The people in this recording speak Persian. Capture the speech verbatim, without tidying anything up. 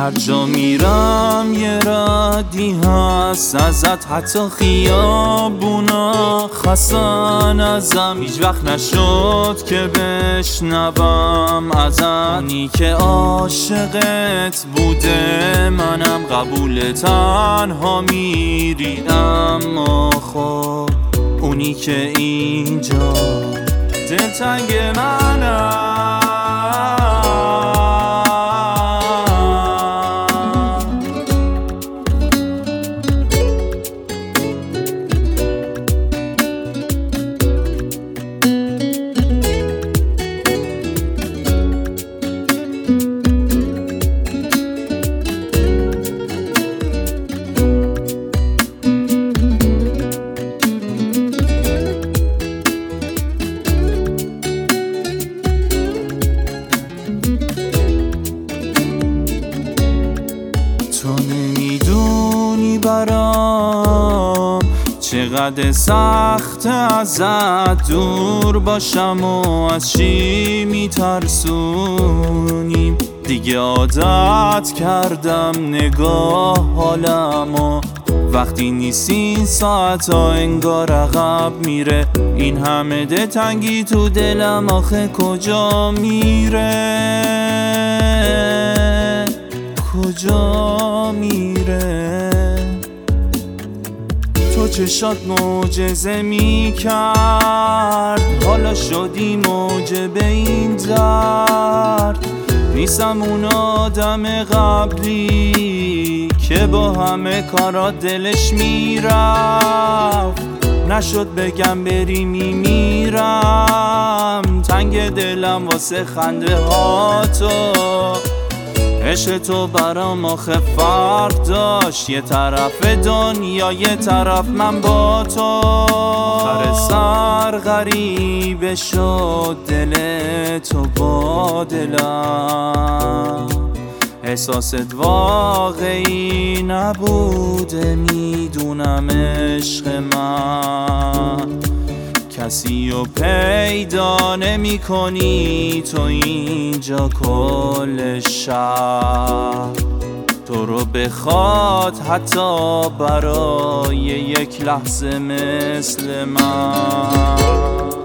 هر جا میرم یه ردی هست ازت، حتی خیابونا خستن ازم. هیچ وقت نشد که بشنوم ازت، اونی که عاشقت بوده منم قبول تنها میری، اما خب اونی که اینجا دلتنگ منم. تو نمیدونی برام چقدر سخت ازت دور باشم و از چی میترسونیم. دیگه عادت کردم نگاه حالم و وقتی نیستی این ساعت ها انگار عقب میره. این همه دلتنگی تو دلم آخه کجا میره، کجا میره؟ تو چشات معجزه میکرد، حالا شدی موجب این درد. نیستم اون آدم قبلی که با همه کارات دلش میرفت، نشد بگم بری میمیرم. تنگ دلم واسه خنده ها تو، عشق تو برام آخه فرق داشت، یه طرف دنیا یه طرف من با تو. آخر سر غریبه شد دل تو با دلم، احساست واقعی نبوده میدونم عشق من. کسی رو پیدا نمی کنی تو اینجا کل شهر، تو رو بخواد حتی برای یک لحظه مثل من.